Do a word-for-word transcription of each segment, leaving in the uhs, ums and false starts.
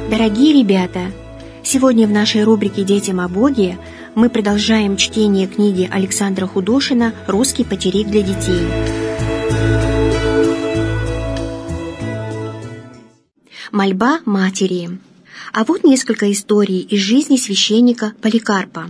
Дорогие ребята, сегодня в нашей рубрике «Детям о Боге» мы продолжаем чтение книги Александра Худошина «Русский потерик для детей». Мольба матери. А вот несколько историй из жизни священника Поликарпа.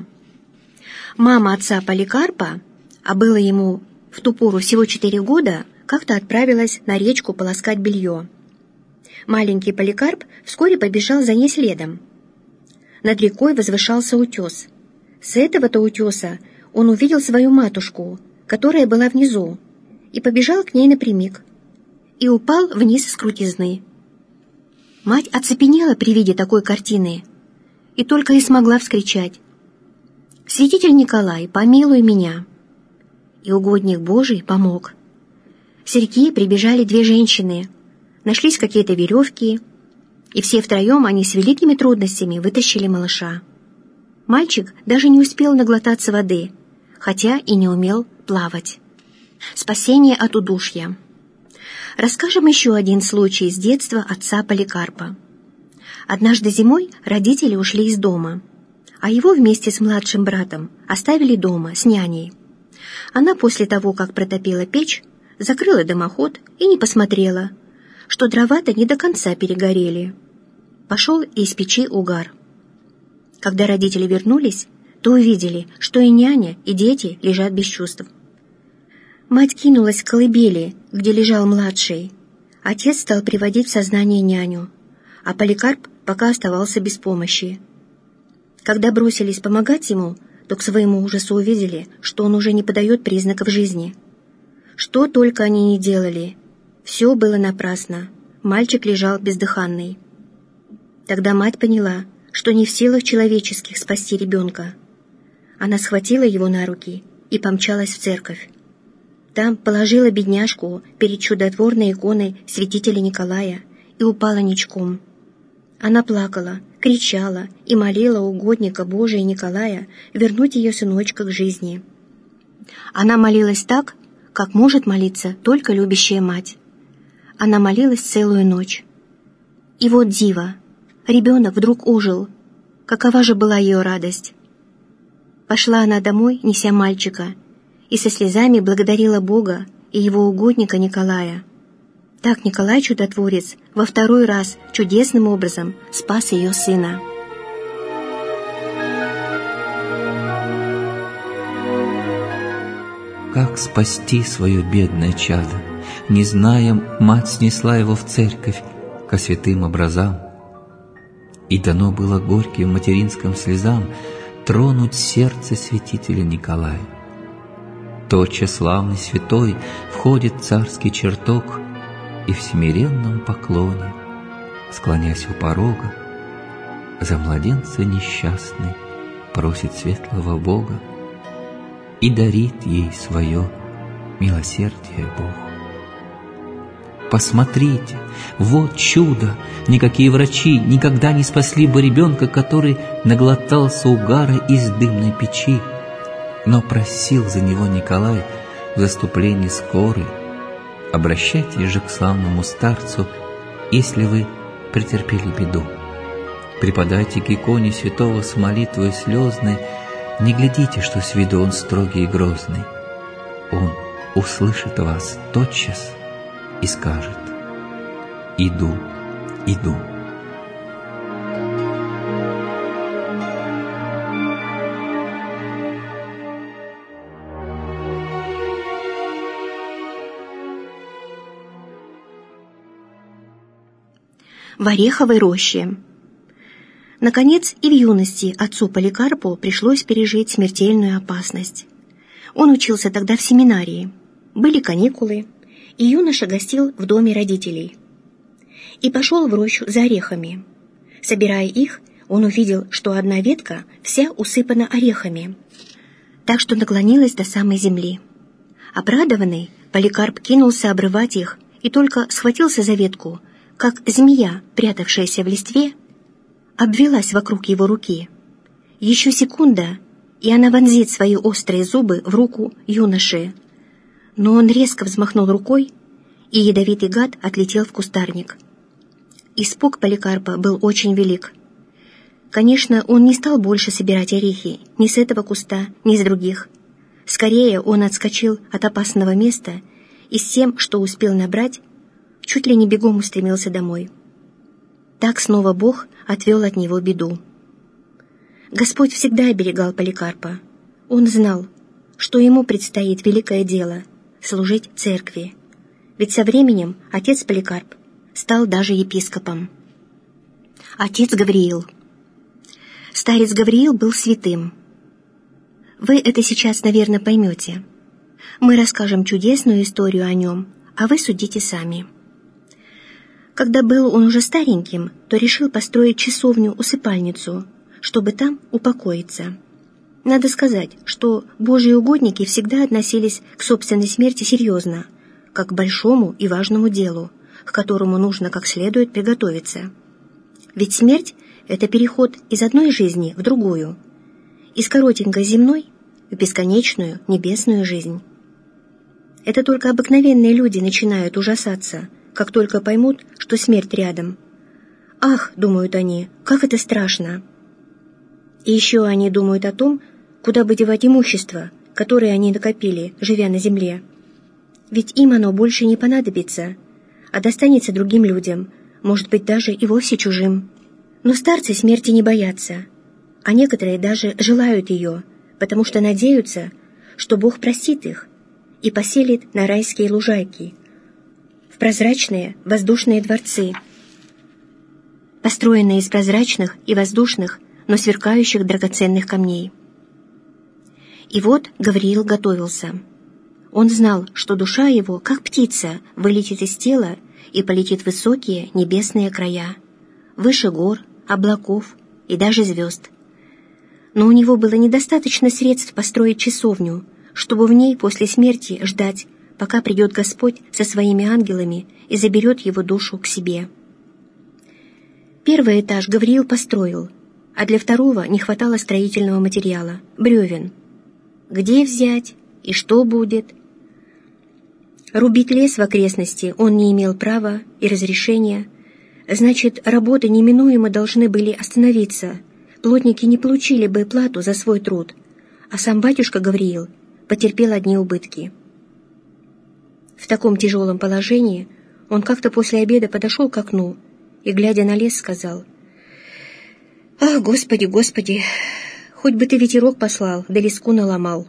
Мама отца Поликарпа, а было ему в ту пору всего четыре года, как-то отправилась на речку полоскать белье. Маленький Поликарп вскоре побежал за ней следом. Над рекой возвышался утес. С этого-то утеса он увидел свою матушку, которая была внизу, и побежал к ней напрямик, и упал вниз с крутизны. Мать оцепенела при виде такой картины и только и смогла вскричать: «Святитель Николай, помилуй меня!» И угодник Божий помог. С реки прибежали две женщины, нашлись какие-то веревки, и все втроем они с великими трудностями вытащили малыша. Мальчик даже не успел наглотаться воды, хотя и не умел плавать. Спасение от удушья. Расскажем еще один случай из детства отца Поликарпа. Однажды зимой родители ушли из дома, а его вместе с младшим братом оставили дома с няней. Она после того, как протопила печь, закрыла дымоход и не посмотрела, что дрова-то не до конца перегорели. Пошел из печи угар. Когда родители вернулись, то увидели, что и няня, и дети лежат без чувств. Мать кинулась к колыбели, где лежал младший. Отец стал приводить в сознание няню, а Поликарп пока оставался без помощи. Когда бросились помогать ему, то к своему ужасу увидели, что он уже не подает признаков жизни. Что только они не делали, все было напрасно. Мальчик лежал бездыханный. Тогда мать поняла, что не в силах человеческих спасти ребенка. Она схватила его на руки и помчалась в церковь. Там положила бедняжку перед чудотворной иконой святителя Николая и упала ничком. Она плакала, кричала и молила угодника Божия Николая вернуть ее сыночка к жизни. Она молилась так, как может молиться только любящая мать. Она молилась целую ночь. И вот диво, ребенок вдруг ожил. Какова же была ее радость! Пошла она домой, неся мальчика, и со слезами благодарила Бога и его угодника Николая. Так Николай Чудотворец во второй раз чудесным образом спас ее сына. Как спасти свое бедное чадо? Не зная, мать снесла его в церковь ко святым образам. И дано было горьким материнским слезам тронуть сердце святителя Николая. Тотчас славный святой входит в царский чертог и в смиренном поклоне, склонясь у порога, за младенца несчастный просит светлого Бога и дарит ей свое милосердие Бог. Посмотрите, вот чудо! Никакие врачи никогда не спасли бы ребенка, который наглотался угара из дымной печи. Но просил за него Николай в заступлении скорой: обращайтесь же к славному старцу, если вы претерпели беду. Припадайте к иконе святого с молитвой слезной, не глядите, что с виду он строгий и грозный. Он услышит вас тотчас и скажет: иду, иду. В ореховой роще. Наконец, и в юности отцу Поликарпу пришлось пережить смертельную опасность. Он учился тогда в семинарии. Были каникулы, и юноша гостил в доме родителей. И пошел в рощу за орехами. Собирая их, он увидел, что одна ветка вся усыпана орехами, так что наклонилась до самой земли. Обрадованный, Поликарп кинулся обрывать их и только схватился за ветку, как змея, прятавшаяся в листве, обвелась вокруг его руки. Еще секунда, и она вонзит свои острые зубы в руку юноши. Но он резко взмахнул рукой, и ядовитый гад отлетел в кустарник. испуг Поликарпа был очень велик. Конечно, он не стал больше собирать орехи ни с этого куста, ни с других. Скорее он отскочил от опасного места и с тем, что успел набрать, чуть ли не бегом устремился домой. Так снова Бог отвел от него беду. Господь всегда оберегал Поликарпа. Он знал, что ему предстоит великое дело — служить церкви. Ведь со временем отец Поликарп стал даже епископом. Отец Гавриил. Старец Гавриил был святым. Вы это сейчас, наверное, поймете. Мы расскажем чудесную историю о нем, а вы судите сами. Когда был он уже стареньким, то решил построить часовню-усыпальницу, чтобы там упокоиться. Надо сказать, что божьи угодники всегда относились к собственной смерти серьезно, как к большому и важному делу, к которому нужно как следует приготовиться. Ведь смерть — это переход из одной жизни в другую, из коротенькой земной в бесконечную небесную жизнь. Это только обыкновенные люди начинают ужасаться, как только поймут, что смерть рядом. «Ах, — думают они, — как это страшно!» И еще они думают о том, куда бы девать имущество, которое они накопили, живя на земле. Ведь им оно больше не понадобится, а достанется другим людям, может быть, даже и вовсе чужим. Но старцы смерти не боятся, а некоторые даже желают ее, потому что надеются, что Бог простит их и поселит на райские лужайки, в прозрачные воздушные дворцы, построенные из прозрачных и воздушных, но сверкающих драгоценных камней. И вот Гавриил готовился. Он знал, что душа его, как птица, вылетит из тела и полетит в высокие небесные края, выше гор, облаков и даже звезд. Но у него было недостаточно средств построить часовню, чтобы в ней после смерти ждать, пока придет Господь со своими ангелами и заберет его душу к себе. Первый этаж Гавриил построил, а для второго не хватало строительного материала — бревен. Где взять и что будет? Рубить лес в окрестности он не имел права и разрешения. Значит, работы неминуемо должны были остановиться. Плотники не получили бы плату за свой труд, а сам батюшка Гавриил потерпел одни убытки. В таком тяжелом положении он как-то после обеда подошел к окну и, глядя на лес, сказал: «Ах, Господи, Господи, хоть бы ты ветерок послал, да леску наломал».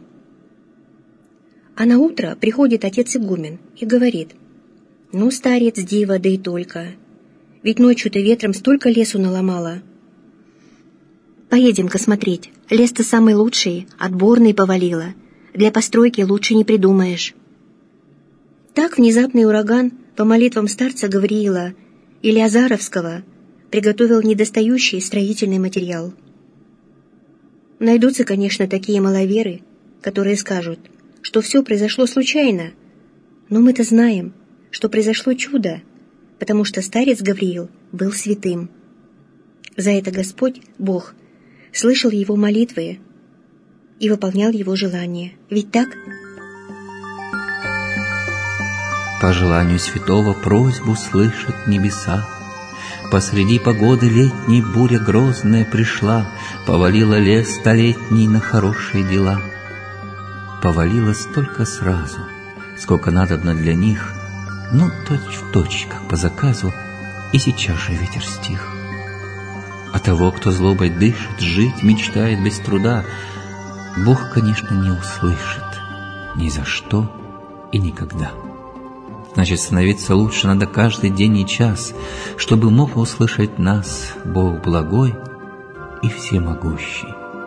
А на утро приходит отец игумен и говорит: «Ну, старец, дива, да и только. Ведь ночью-то ветром столько лесу наломало. Поедем-ка смотреть. Лес-то самый лучший, отборный повалило. Для постройки лучше не придумаешь». Так внезапный ураган по молитвам старца Гавриила или Азаровского приготовил недостающий строительный материал. Найдутся, конечно, такие маловеры, которые скажут, что все произошло случайно, но мы-то знаем, что произошло чудо, потому что старец Гавриил был святым. За это Господь, Бог, слышал его молитвы и выполнял его желания. Ведь так? По желанию святого просьбу слышат небеса. Посреди погоды летней буря грозная пришла, повалила лес столетний на хорошие дела. Повалило столько сразу, сколько надобно для них, ну, точь-в-точь, как по заказу, и сейчас же ветер стих. А того, кто злобой дышит, жить мечтает без труда, Бог, конечно, не услышит ни за что и никогда. Значит, становиться лучше надо каждый день и час, чтобы мог услышать нас Бог благой и всемогущий.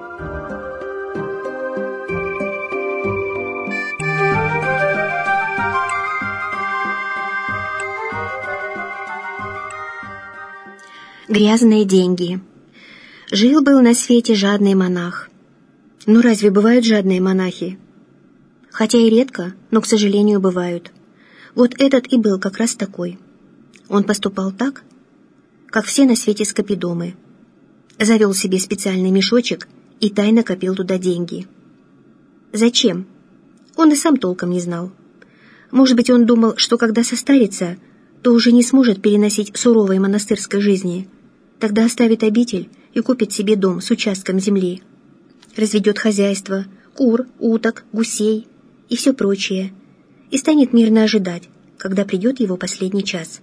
Грязные деньги. Жил-был на свете жадный монах. Ну разве бывают жадные монахи? Хотя и редко, но, к сожалению, бывают. Вот этот и был как раз такой. Он поступал так, как все на свете скопидомы. Завел себе специальный мешочек и тайно копил туда деньги. Зачем? Он и сам толком не знал. Может быть, он думал, что когда состарится, то уже не сможет переносить суровой монастырской жизни. Тогда оставит обитель и купит себе дом с участком земли. Разведет хозяйство, кур, уток, гусей и все прочее, и станет мирно ожидать, когда придет его последний час.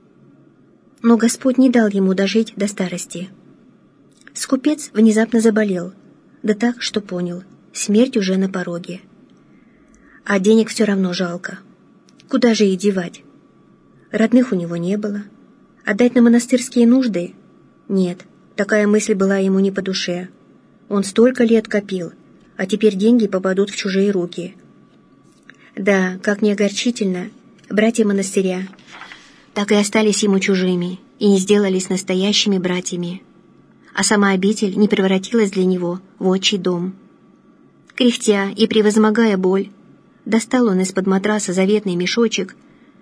Но Господь не дал ему дожить до старости. Скупец внезапно заболел, да так, что понял, смерть уже на пороге. А денег все равно жалко. Куда же их девать? Родных у него не было. Отдать на монастырские нужды? Нет, такая мысль была ему не по душе. Он столько лет копил, а теперь деньги попадут в чужие руки. Да, как ни огорчительно, братья монастыря так и остались ему чужими и не сделались настоящими братьями, а сама обитель не превратилась для него в отчий дом. Кряхтя и превозмогая боль, достал он из-под матраса заветный мешочек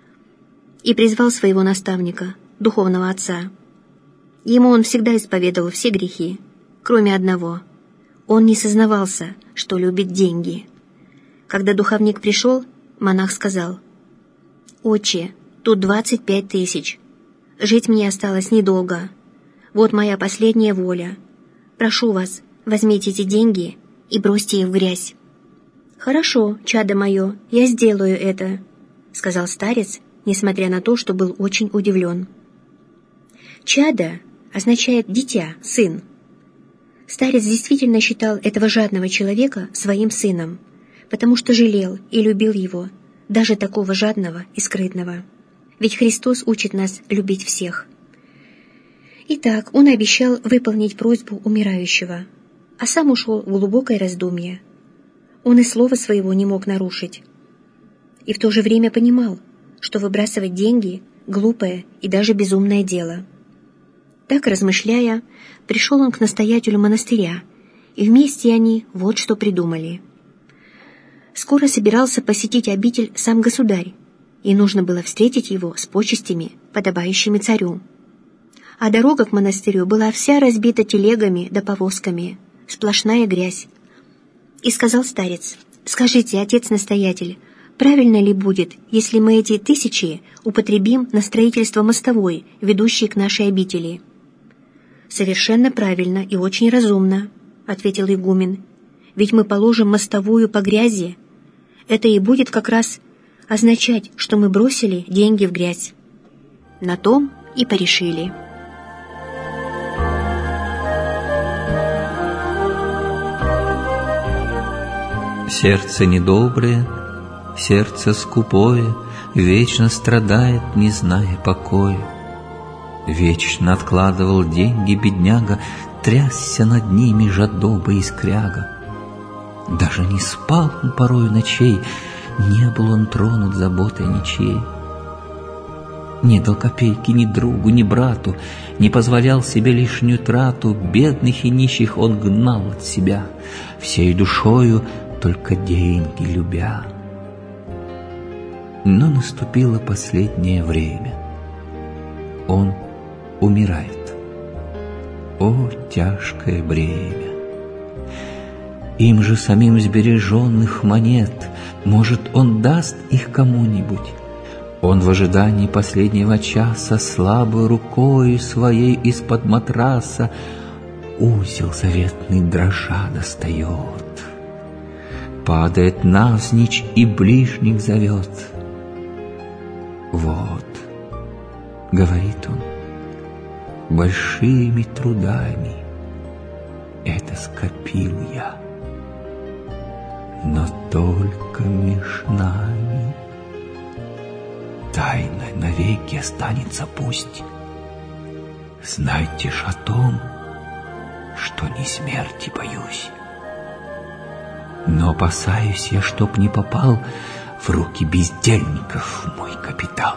и призвал своего наставника, духовного отца. Ему он всегда исповедовал все грехи, кроме одного. Он не сознавался, что любит деньги. Когда духовник пришел, монах сказал: «Отче, тут двадцать пять тысяч. Жить мне осталось недолго. Вот моя последняя воля. Прошу вас, возьмите эти деньги и бросьте их в грязь». «Хорошо, чадо мое, я сделаю это», — сказал старец, несмотря на то, что был очень удивлен. «Чадо» означает «дитя», «сын». Старец действительно считал этого жадного человека своим сыном, потому что жалел и любил его, даже такого жадного и скрытного. Ведь Христос учит нас любить всех. Итак, он обещал выполнить просьбу умирающего, а сам ушел в глубокое раздумье. Он и слова своего не мог нарушить. И в то же время понимал, что выбрасывать деньги — глупое и даже безумное дело. Так, размышляя, пришел он к настоятелю монастыря, и вместе они вот что придумали. Скоро собирался посетить обитель сам государь, и нужно было встретить его с почестями, подобающими царю. А дорога к монастырю была вся разбита телегами да повозками, сплошная грязь. И сказал старец: «Скажите, отец-настоятель, правильно ли будет, если мы эти тысячи употребим на строительство мостовой, ведущей к нашей обители?» «Совершенно правильно и очень разумно», — ответил игумен. «Ведь мы положим мостовую по грязи. Это и будет как раз означать, что мы бросили деньги в грязь». На том и порешили. Сердце недоброе, сердце скупое, вечно страдает, не зная покоя. Вечно откладывал деньги бедняга, трясся над ними жадоба и скряга. Даже не спал он порою ночей, не был он тронут заботой ничьей. Не дал копейки ни другу, ни брату, не позволял себе лишнюю трату, бедных и нищих он гнал от себя, всей душою только деньги любя. Но наступило последнее время. Он умирает. О, тяжкое бремя! Им же самим сбереженных монет, может, он даст их кому-нибудь? Он в ожидании последнего часа слабой рукой своей из-под матраса узел заветный дрожа достает. Падает навзничь и ближних зовет. «Вот, — говорит он, — большими трудами это скопил я, но только меж нами тайной навеки останется пусть. Знайте ж о том, что не смерти боюсь. Но опасаюсь я, чтоб не попал в руки бездельников мой капитал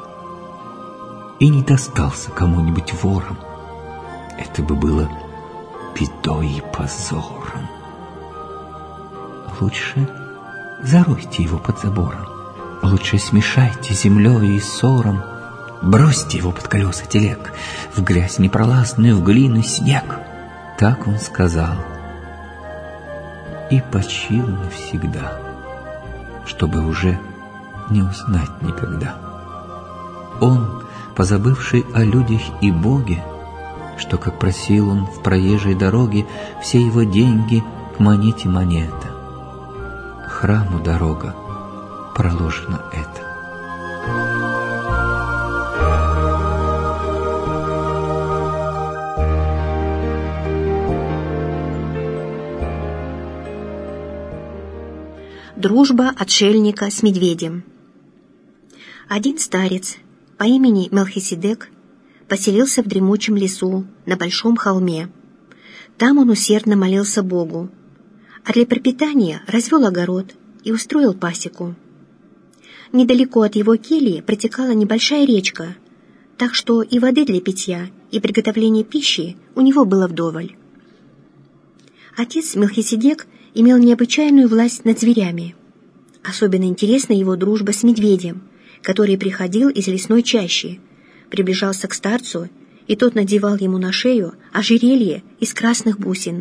и не достался кому-нибудь вором. Это бы было бедой и позором. Лучше заройте его под забором, лучше смешайте землей и ссором, бросьте его под колеса телег, в грязь непролазную, в глину, снег». Так он сказал и почил навсегда, чтобы уже не узнать никогда. он, позабывший о людях и Боге, что, как просил он в проезжей дороге, все его деньги к монете монета. Храму дорога, проложено это. Дружба отшельника с медведем. Один старец по имени Мелхиседек поселился в дремучем лесу на большом холме. Там он усердно молился Богу, а для пропитания развел огород и устроил пасеку. Недалеко от его кельи протекала небольшая речка, так что и воды для питья, и приготовления пищи у него было вдоволь. Отец Мелхиседек имел необычайную власть над зверями. Особенно интересна его дружба с медведем, который приходил из лесной чащи, приближался к старцу, и тот надевал ему на шею ожерелье из красных бусин.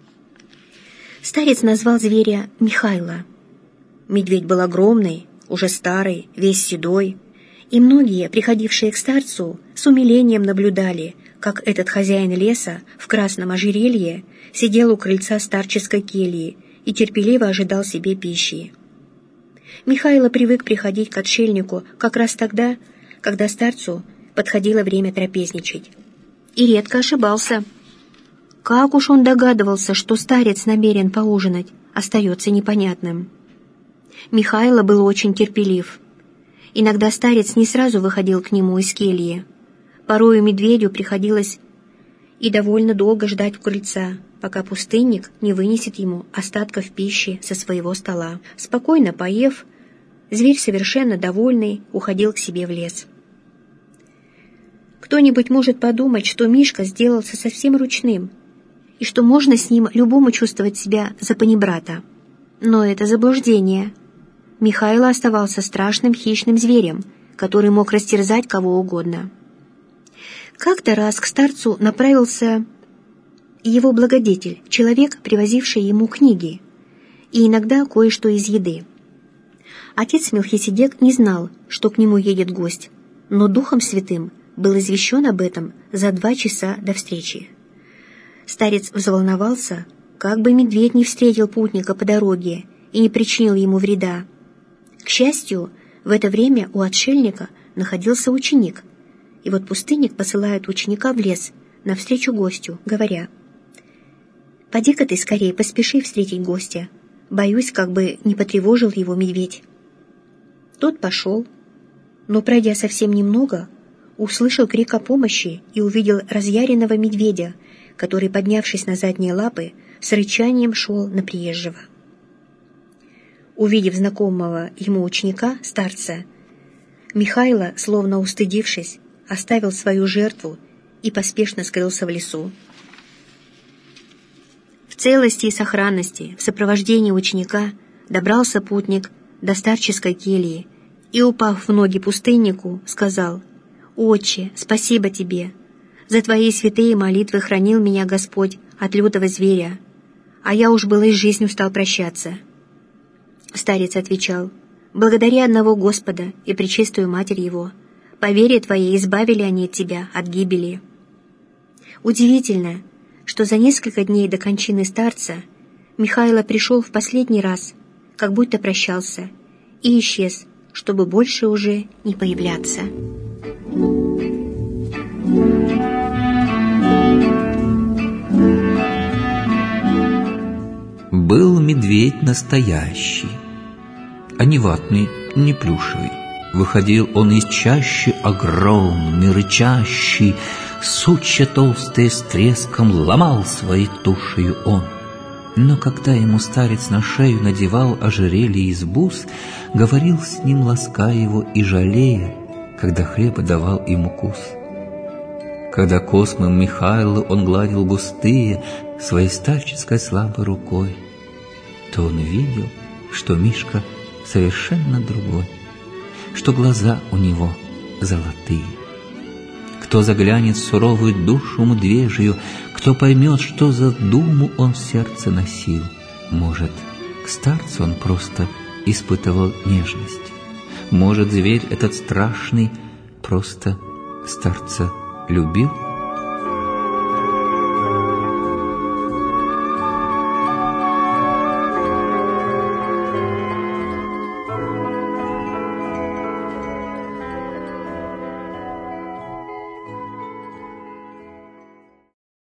Старец назвал зверя Михайло. Медведь был огромный, уже старый, весь седой, и многие, приходившие к старцу, с умилением наблюдали, как этот хозяин леса в красном ожерелье сидел у крыльца старческой кельи и терпеливо ожидал себе пищи. Михайло привык приходить к отшельнику как раз тогда, когда старцу подходило время трапезничать, и редко ошибался. Как уж он догадывался, что старец намерен поужинать, остается непонятным. Михайло был очень терпелив. Иногда старец не сразу выходил к нему из кельи. Порою медведю приходилось и довольно долго ждать у крыльца, пока пустынник не вынесет ему остатков пищи со своего стола. Спокойно поев, зверь, совершенно довольный, уходил к себе в лес. Кто-нибудь может подумать, что Мишка сделался совсем ручным, и что можно с ним любому чувствовать себя за панибрата. Но это заблуждение. Михайло оставался страшным хищным зверем, который мог растерзать кого угодно. Как-то раз к старцу направился его благодетель, человек, привозивший ему книги, и иногда кое-что из еды. Отец Мелхиседек не знал, что к нему едет гость, но Духом Святым был извещен об этом за два часа до встречи. Старец взволновался, как бы медведь не встретил путника по дороге и не причинил ему вреда. К счастью, в это время у отшельника находился ученик, и вот пустынник посылает ученика в лес навстречу гостю, говоря: «Поди-ка ты скорее поспеши встретить гостя, боюсь, как бы не потревожил его медведь». Тот пошел, но, пройдя совсем немного, услышал крик о помощи и увидел разъяренного медведя, который, поднявшись на задние лапы, с рычанием шел на приезжего. Увидев знакомого ему ученика, старца, Михайло, словно устыдившись, оставил свою жертву и поспешно скрылся в лесу. В целости и сохранности, в сопровождении ученика, добрался путник до старческой кельи и, упав в ноги пустыннику, сказал: «Отче, спасибо тебе! За твои святые молитвы хранил меня Господь от лютого зверя, а я уж было с жизнью стал прощаться». Старец отвечал: «Благодари одного Господа и пречистую Матерь Его. По вере твоей избавили они тебя от гибели». Удивительно, что за несколько дней до кончины старца Михайло пришел в последний раз, как будто прощался, и исчез, чтобы больше уже не появляться. Был медведь настоящий, а не ватный, не плюшевый. Выходил он из чащи огромный, рычащий, сучья толстые с треском ломал своей тушею он. Но когда ему старец на шею надевал ожерелье из бус, говорил с ним, лаская его и жалея, когда хлеба давал им укус. Когда космом Михайло он гладил густые своей старческой слабой рукой, то он видел, что Мишка совершенно другой, что глаза у него золотые. Кто заглянет в суровую душу медвежью, кто поймет, что за думу он в сердце носил, может, к старцу он просто испытывал нежность. Может, зверь этот страшный просто старца любил.